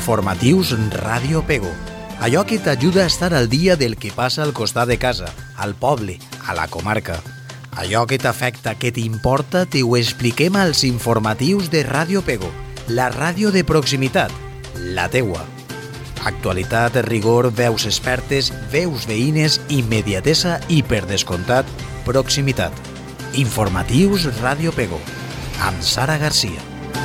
Informatius Ràdio Pego. Allò que t'ajuda a estar al dia del que passa al costat de casa, al poble, a la comarca. Allò que t'afecta, que t'importa, t'ho expliquem als informatius de Ràdio Pego, la ràdio de proximitat, la teua. Actualitat, rigor, veus expertes, veus veïnes, immediatesa i, per descomptat, proximitat. Informatius Ràdio Pego, amb Sara Garcia.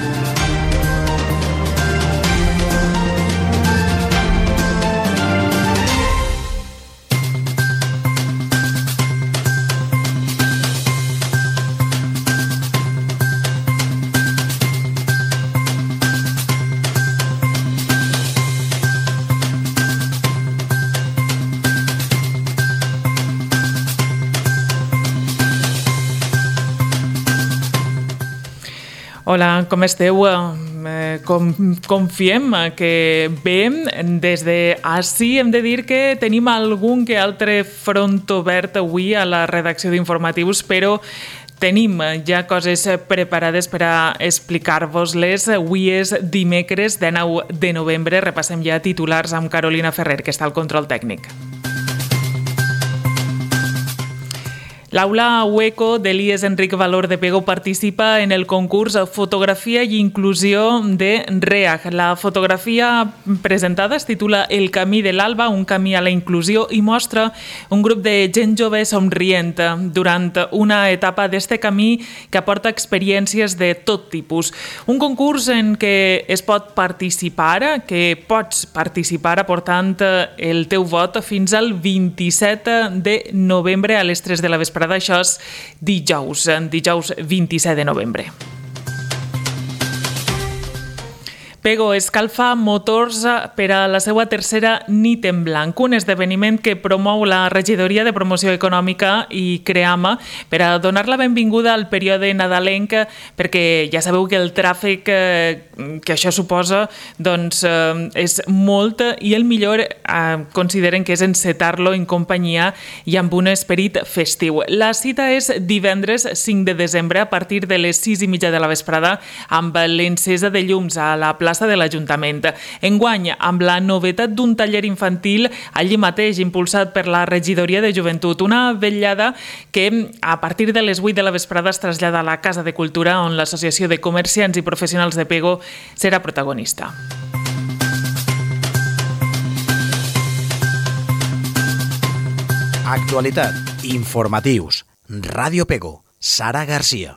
Hola, com esteu? Confiem que bé. Des d'ací hem de dir que tenim algun que altre front obert avui a la redacció d'informatius, però tenim ja coses preparades per a explicar-vos-les. Avui és dimecres, 19 de novembre. Repassem ja titulars amb Carolina Ferrer, que està al control tècnic. L'Aula Hueco d'Elies Enric Valor de Pego participa en el concurs Fotografia i Inclusió de REAG. La fotografia presentada es titula El camí de l'alba, un camí a la inclusió, i mostra un grup de gent jove somrient durant una etapa d'este camí que aporta experiències de tot tipus. Un concurs en què es pot participar, que pots participar aportant el teu vot fins al 27 de novembre a les 3 de la vesprada. Això és dijous 27 de novembre. Pego escalfa motors per a la seva tercera nit en blanc, un esdeveniment que promou la Regidoria de Promoció Econòmica i Creama per a donar la benvinguda al període nadalenc, perquè ja sabeu que el tràfic que això suposa doncs, és molt, i el millor consideren que és encetar-lo en companyia i amb un esperit festiu. La cita és divendres 5 de desembre a partir de les 6:30 de la vesprada amb l'encesa de llums a la plaça de l'Ajuntament. Enguany, amb la novetat d'un taller infantil allí mateix, impulsat per la Regidoria de Joventut. Una vetllada que a partir de les 8 de la vesprada es trasllada a la Casa de Cultura, on l'Associació de Comerciants i Professionals de Pego serà protagonista. Actualitat, informatius, Ràdio Pego, Sara Garcia.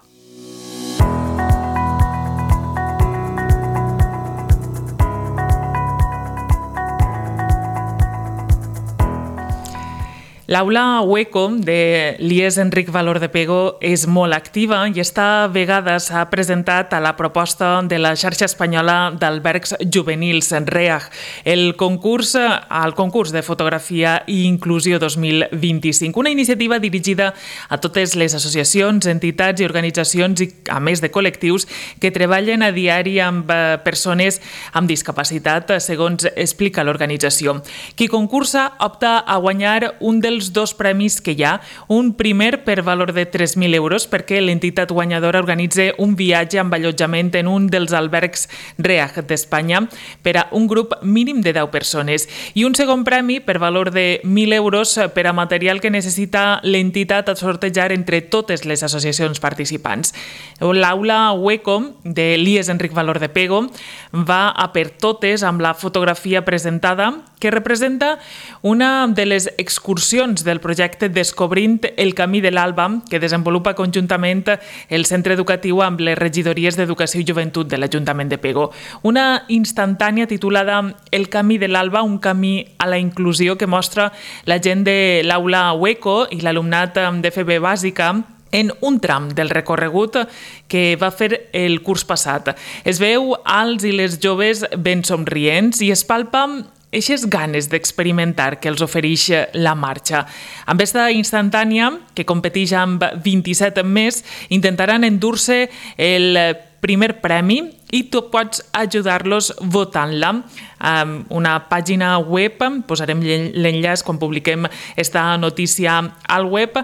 L'Aula Hueco d'Elies Enric Valor de Pego és molt activa i esta vegada s'ha presentat a la proposta de la xarxa espanyola d'albergs juvenils, REAG, al concurs de Fotografia i Inclusió 2025, una iniciativa dirigida a totes les associacions, entitats i organitzacions, i a més de col·lectius que treballen a diari amb persones amb discapacitat, segons explica l'organització. Qui concursa opta a guanyar un dels dos premis que hi ha, un primer per valor de 3.000 euros perquè l'entitat guanyadora organitza un viatge amb allotjament en un dels albergs REAG d'Espanya per a un grup mínim de 10 persones, i un segon premi per valor de 1.000 euros per a material que necessita l'entitat a sortejar entre totes les associacions participants. L'Aula Hueco d'Elies Enric Valor de Pego va a per totes amb la fotografia presentada, que representa una de les excursions del projecte Descobrint el camí de l'alba, que desenvolupa conjuntament el centre educatiu amb les regidories d'Educació i Joventut de l'Ajuntament de Pego. Una instantània titulada El camí de l'alba, un camí a la inclusió, que mostra la gent de l'Aula Hueco i l'alumnat d'FB bàsica en un tram del recorregut que va fer el curs passat. Es veu als i les joves ben somrients i es palpa eixes ganes d'experimentar que els ofereix la marxa. Amb aquesta instantània, que competeix amb 27 més, intentaran endur-se el primer premi i tu pots ajudar-los votant-la. Una pàgina web, posarem l'enllaç quan publiquem esta notícia al web,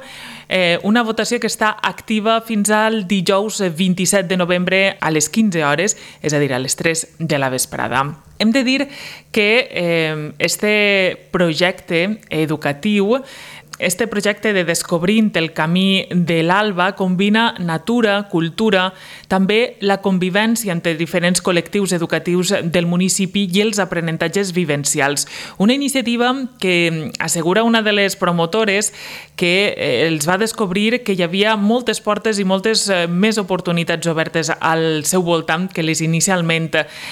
una votació que està activa fins al dijous 27 de novembre a les 15 hores, és a dir, a les 3 de la vesprada. Hem de dir que este projecte educatiu, este projecte de Descobrint el camí de l'Alba combina natura, cultura, també la convivència entre diferents col·lectius educatius del municipi i els aprenentatges vivencials. Una iniciativa que assegura una de les promotores que els va descobrir que hi havia moltes portes i moltes més oportunitats obertes al seu voltant que les inicialment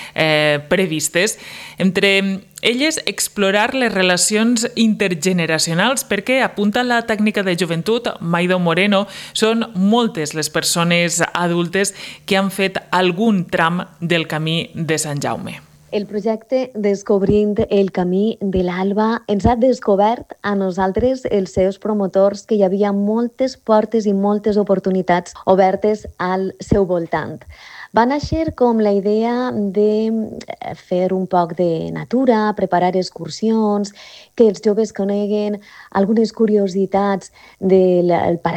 previstes. Entre elles, explorar les relacions intergeneracionals, perquè, apunta la tècnica de joventut Maido Moreno, són moltes les persones adultes que han fet algun tram del camí de Sant Jaume. El projecte Descobrint el camí de l'Alba ens ha descobert a nosaltres, els seus promotors, que hi havia moltes portes i moltes oportunitats obertes al seu voltant. Va néixer com la idea de fer un poc de natura, preparar excursions, que els joves coneguen algunes curiositats dels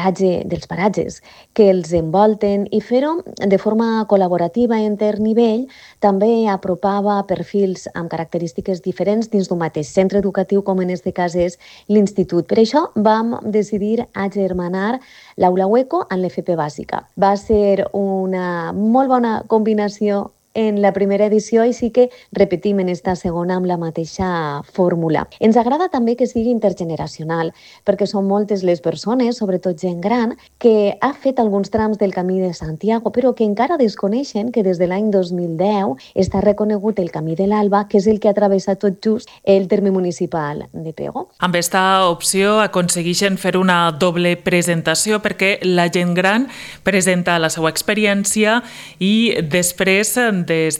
paratges que els envolten i fer-ho de forma col·laborativa a internivell. També apropava perfils amb característiques diferents dins d'un mateix centre educatiu, com en aquest cas és l'institut. Per això vam decidir agermanar l'Aula Hueco amb l'FP bàsica. Va ser una molt bona combinació en la primera edició, així que repetim en esta segona amb la mateixa fórmula. Ens agrada també que sigui intergeneracional, perquè són moltes les persones, sobretot gent gran, que ha fet alguns trams del Camí de Santiago, però que encara desconeixen que des de l'any 2010 està reconegut el Camí de l'Alba, que és el que ha travessat tot just el terme municipal de Pego. Amb aquesta opció aconsegueixen fer una doble presentació, perquè la gent gran presenta la seva experiència i després, des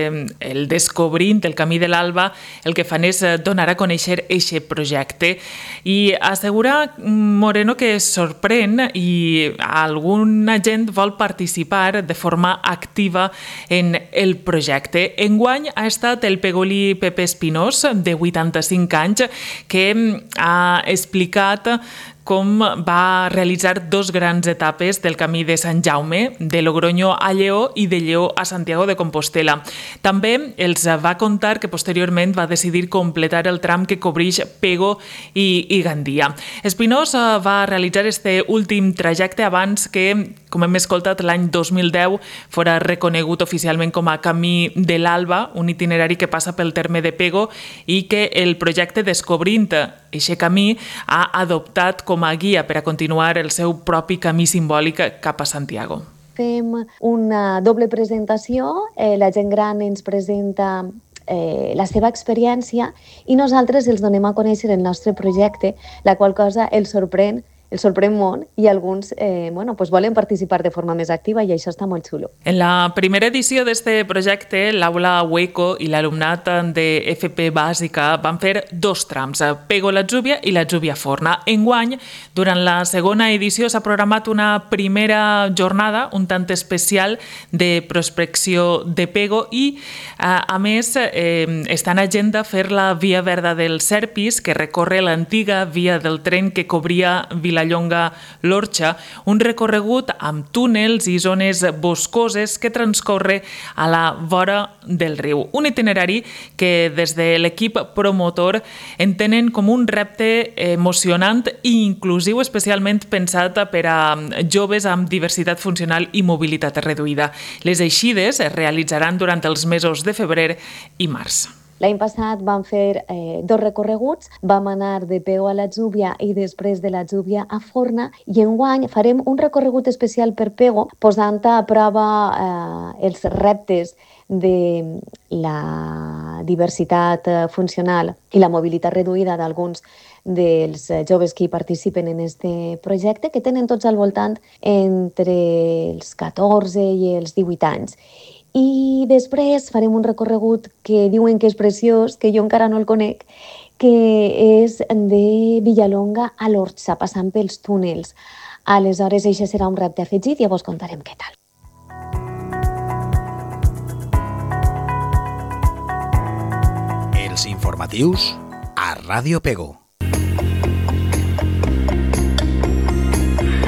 del Descobrint el camí de l'Alba, el que fan és donar a conèixer aquest projecte. I assegura Moreno que sorprèn i alguna gent vol participar de forma activa en el projecte. Enguany ha estat el pegolí Pepe Espinós, de 85 anys, que ha explicat com va realitzar 2 grans etapes del camí de Sant Jaume, de Logroño a Lleó i de Lleó a Santiago de Compostela. També els va contar que posteriorment va decidir completar el tram que cobreix Pego i Gandia. Espinós va realitzar este últim trajecte abans que, com hem escoltat, l'any 2010 fora reconegut oficialment com a Camí de l'Alba, un itinerari que passa pel terme de Pego i que el projecte Descobrint aquest camí ha adoptat com a guia per a continuar el seu propi camí simbòlic cap a Santiago. Fem una doble presentació, la gent gran ens presenta la seva experiència i nosaltres els donem a conèixer el nostre projecte, la qual cosa els sorprèn molt i alguns volen participar de forma més activa i això està molt xulo. En la primera edició d'este projecte, l'Aula Hueco i l'alumnat de FP Bàsica van fer 2 trams, Pego l'Atzúbia i l'Atzúbia Forna. Enguany, durant la segona edició, s'ha programat una primera jornada un tant especial de prospecció de Pego i, a més, està en agenda fer la Via Verda del Serpis, que recorre l'antiga via del tren que cobria Vilallonga-l'Orxa, un recorregut amb túnels i zones boscoses que transcorre a la vora del riu. Un itinerari que des de l'equip promotor entenen com un repte emocionant i inclusiu, especialment pensat per a joves amb diversitat funcional i mobilitat reduïda. Les eixides es realitzaran durant els mesos de febrer i març. L'any passat vam fer 2 recorreguts, vam anar de Pego a l'Atzúbia i després de l'Atzúbia a Forna i enguany farem un recorregut especial per Pego posant a prova els reptes de la diversitat funcional i la mobilitat reduïda d'alguns dels joves que hi participen en aquest projecte, que tenen tots al voltant entre els 14 i els 18 anys. I després farem un recorregut que diuen que és preciós, que jo encara no el conec, que és de Vilallonga a l'Orxa, passant pels túnels. Aleshores, això serà un repte afegit i ja vos contarem què tal. Els informatius a Ràdio Pego.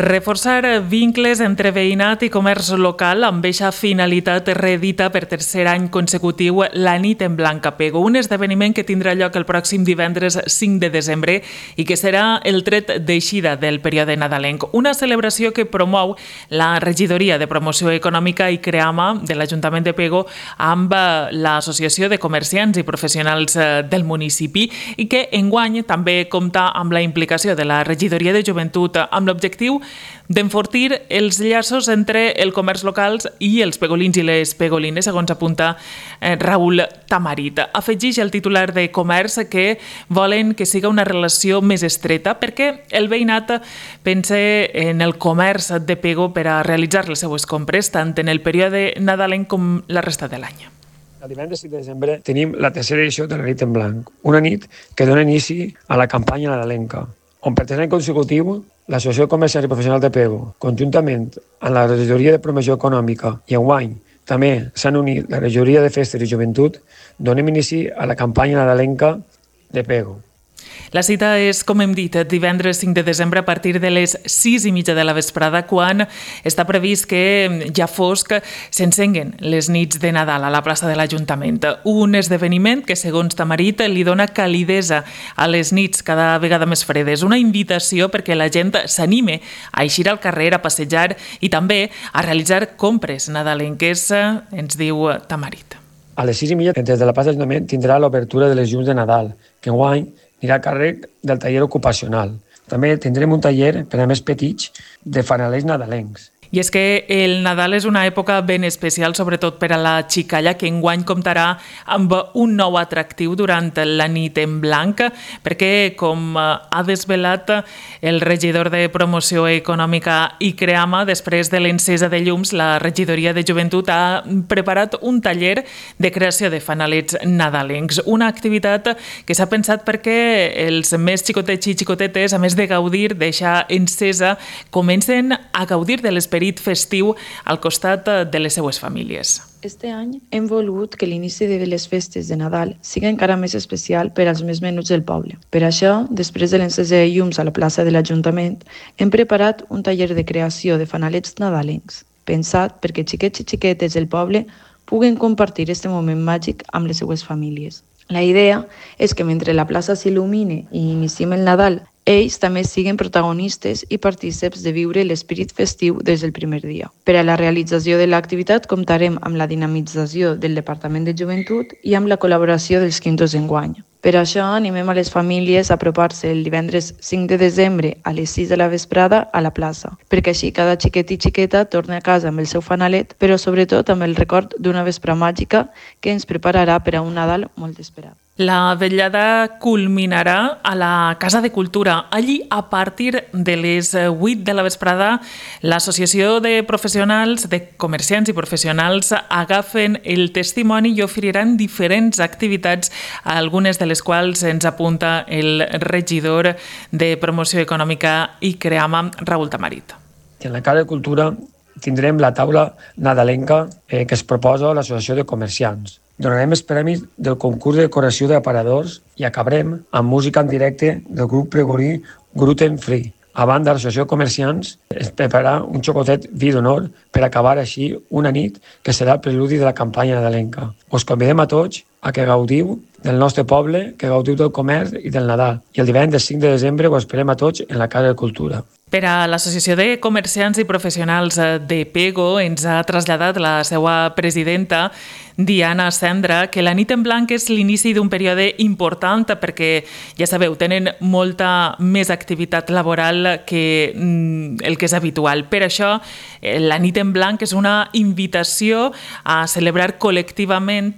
Reforçar vincles entre veïnat i comerç local amb eixa finalitat reedita per tercer any consecutiu la Nit en Blanc a Pego, un esdeveniment que tindrà lloc el pròxim divendres 5 de desembre i que serà el tret d'eixida del període nadalenc. Una celebració que promou la Regidoria de Promoció Econòmica i Creama de l'Ajuntament de Pego amb l'Associació de Comerciants i Professionals del municipi i que enguany també compta amb la implicació de la Regidoria de Joventut amb l'objectiu d'enfortir els llaços entre el comerç local i els pegolins i les pegolines, segons apunta Raül Tamarit. Afegeix el titular de Comerç que volen que siga una relació més estreta perquè el veïnat pensa en el comerç de Pego per a realitzar les seues compres tant en el període nadalenc com la resta de l'any. El divendres 5 de desembre tenim la tercera edició de la Nit en Blanc, una nit que dona inici a la campanya nadalenca, on per tercer any consecutiu l'Associació de Comerciants i Professionals de Pego, conjuntament amb la Regidoria de Promoció Econòmica i enguany també s'han unit la Regidoria de Festes i Joventut, donem inici a la campanya nadalenca de Pego. La cita és, com hem dit, divendres 5 de desembre a partir de les 6:30 de la vesprada, quan està previst que ja fosc s'encenguen les nits de Nadal a la plaça de l'Ajuntament. Un esdeveniment que, segons Tamarit, li dona calidesa a les nits cada vegada més fredes. Una invitació perquè la gent s'anime a eixir al carrer, a passejar i també a realitzar compres nadalenques, ens diu Tamarit. A les 6:30, des de la plaça de l'Ajuntament, tindrà l'obertura de les llums de Nadal, que enguany anirà a càrrec del taller ocupacional. També tindrem un taller per a més petits de fanalers nadalencs. I és que el Nadal és una època ben especial, sobretot per a la xicalla, que enguany comptarà amb un nou atractiu durant la Nit en Blanc, perquè, com ha desvelat el regidor de Promoció Econòmica i Creama, després de l'encesa de llums, la Regidoria de Joventut ha preparat un taller de creació de fanalets nadalencs, una activitat que s'ha pensat perquè els més xicotets i xicotetes, a més de gaudir d'eixa encesa, comencen a gaudir de l'esperit festiu al costat de les seues famílies. Este any hem volgut que l'inici de les festes de Nadal sigui encara més especial per als més menuts del poble. Per això, després de l'encesa de llums a la plaça de l'Ajuntament, hem preparat un taller de creació de fanalets nadalencs, pensat perquè xiquets i xiquetes del poble puguen compartir aquest moment màgic amb les seues famílies. La idea és que mentre la plaça s'il·lumine i iniciem el Nadal, ells també siguen protagonistes i partícips de viure l'esperit festiu des del primer dia. Per a la realització de l'activitat comptarem amb la dinamització del Departament de Joventut i amb la col·laboració dels quintos d'enguany. Per això animem a les famílies a apropar-se el divendres 5 de desembre a les 6 de la vesprada a la plaça, perquè així cada xiquet i xiqueta torna a casa amb el seu fanalet, però sobretot amb el record d'una vespra màgica que ens prepararà per a un Nadal molt esperat. La vetllada culminarà a la Casa de Cultura. Allí, a partir de les 8 de la vesprada, l'Associació de Professionals, de Comerciants i Professionals agafen el testimoni i oferiran diferents activitats, algunes de les quals ens apunta el regidor de Promoció Econòmica i Creama, Raül Tamarit. En la Casa de Cultura tindrem la taula nadalenca que es proposa l'Associació de Comerciants. Donarem els premis del concurs de decoració d'aparadors i acabarem amb música en directe del grup pregolí Gluten Free. A banda, l'Associació de Comerciants es prepararà un xocotet vi d'honor per acabar així una nit que serà el preludi de la campanya nadalenca. Us convidem a tots a que gaudiu del nostre poble, que gaudiu del comerç i del Nadal. I el divendres 5 de desembre ho esperem a tots en la Casa de Cultura. Per a l'Associació de Comerciants i Professionals de Pego ens ha traslladat la seva presidenta, Diana Cendra, que la Nit en Blanc és l'inici d'un període important perquè, ja sabeu, tenen molta més activitat laboral que el que és habitual. Per això, la Nit en Blanc és una invitació a celebrar col·lectivament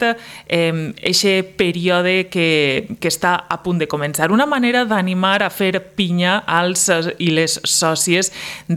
aquest període que està a punt de començar. Una manera d'animar a fer pinya als i les sòcies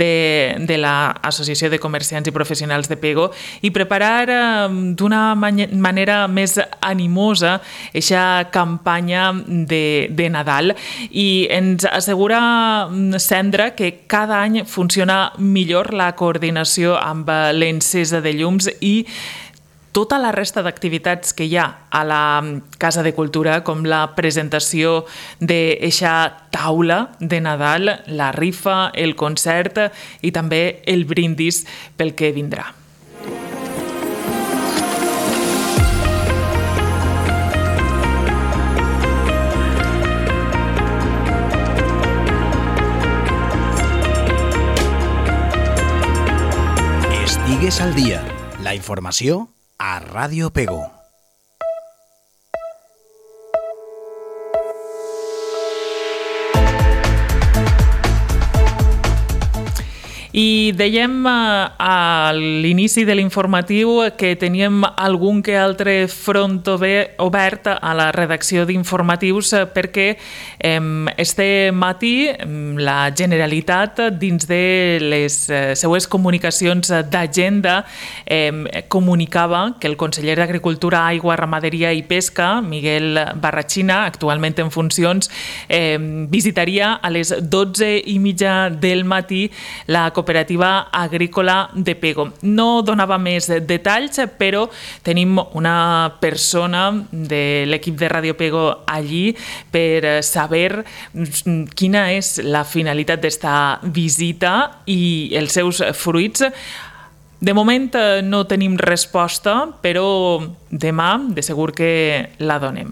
de l'Associació de Comerciants i Professionals de Pego i preparar d'una manera més animosa aquesta campanya de Nadal. I ens assegura Cendra que cada any funciona millor la coordinació amb l'encesa de llums i tota la resta d'activitats que hi ha a la Casa de Cultura, com la presentació d'eixa taula de Nadal, la rifa, el concert i també el brindis pel que vindrà. Estigues al dia. La informació a Ràdio Pego. I dèiem a l'inici de l'informatiu que teníem algun que altre front obert a la redacció d'informatius perquè este matí la Generalitat, dins de les seues comunicacions d'agenda, comunicava que el conseller d'Agricultura, Aigua, Ramaderia i Pesca, Miguel Barrachina, actualment en funcions, visitaria a les 12:30 del matí la Cooperativa Agrícola de Pego. No donava més detalls, però tenim una persona de l'equip de Ràdio Pego allí per saber quina és la finalitat d'esta visita i els seus fruits. De moment no tenim resposta, però demà de segur que la donem.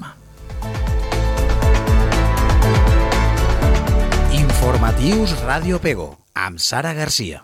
Informatius Ràdio Pego, amb Sara Garcia.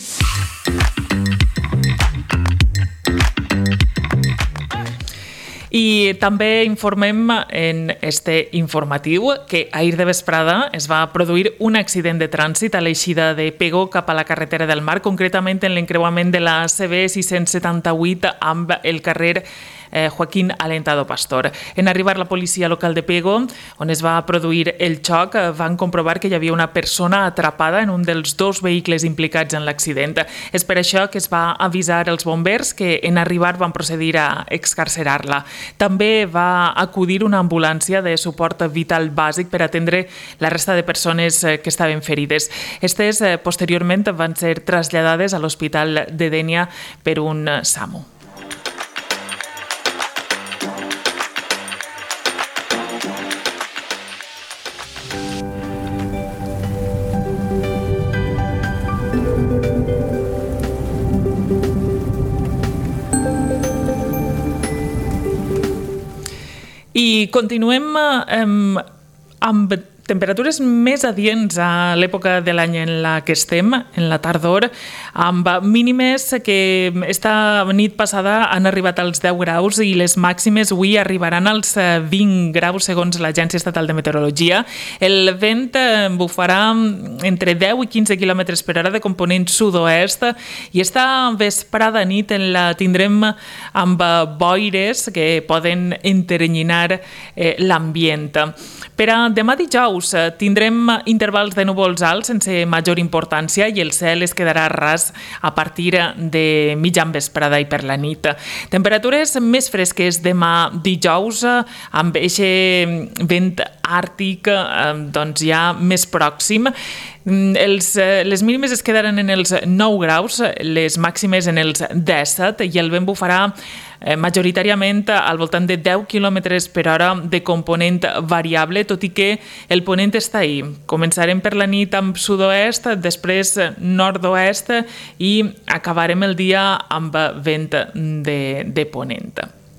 I també informem en este informatiu que ahir de vesprada es va produir un accident de trànsit a l'eixida de Pego cap a la carretera del Mar, concretament en l'encreuament de la CB 678 amb el carrer Joaquín Alentado Pastor. En arribar la policia local de Pego, on es va produir el xoc, van comprovar que hi havia una persona atrapada en un dels dos vehicles implicats en l'accident. És per això que es va avisar els bombers que en arribar van procedir a excarcerar-la. També va acudir una ambulància de suport vital bàsic per atendre la resta de persones que estaven ferides. Estes posteriorment van ser traslladades a l'Hospital de Dénia per un SAMU. I continuem amb temperatures més adients a l'època de l'any en la que estem, en la tardor, amb mínimes que esta nit passada han arribat als 10 graus i les màximes avui arribaran als 20 graus segons l'Agència Estatal de Meteorologia. El vent bufarà entre 10 i 15 km per hora de component sud-oest i esta vesprada nit la tindrem amb boires que poden enterrenyinar l'ambient. Per a demà dijous tindrem intervals de núvols alts sense major importància i el cel es quedarà ras a partir de mitjan vesprada i per la nit. Temperatures més fresques demà dijous amb aquest vent àrtic ja més pròxim. Les mínimes es quedaran en els 9 graus, les màximes en els 17 i el vent bufarà majoritàriament al voltant de 10 km per hora de component variable, tot i que el ponent està ahí. Començarem per la nit amb sud-oest, després nord-oest i acabarem el dia amb vent de ponent.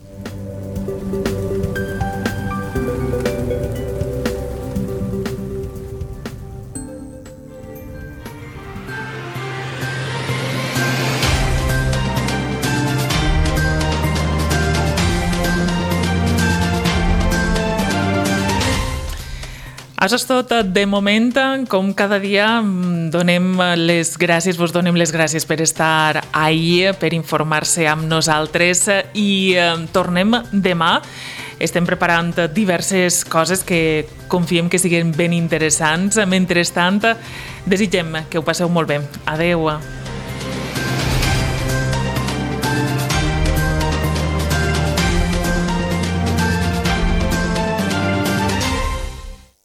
Això és tot de moment. Com cada dia vos donem les gràcies per estar ahí, per informar-se amb nosaltres i tornem demà. Estem preparant diverses coses que confiem que siguin ben interessants. Mentrestant, desitgem que ho passeu molt bé. Adeu.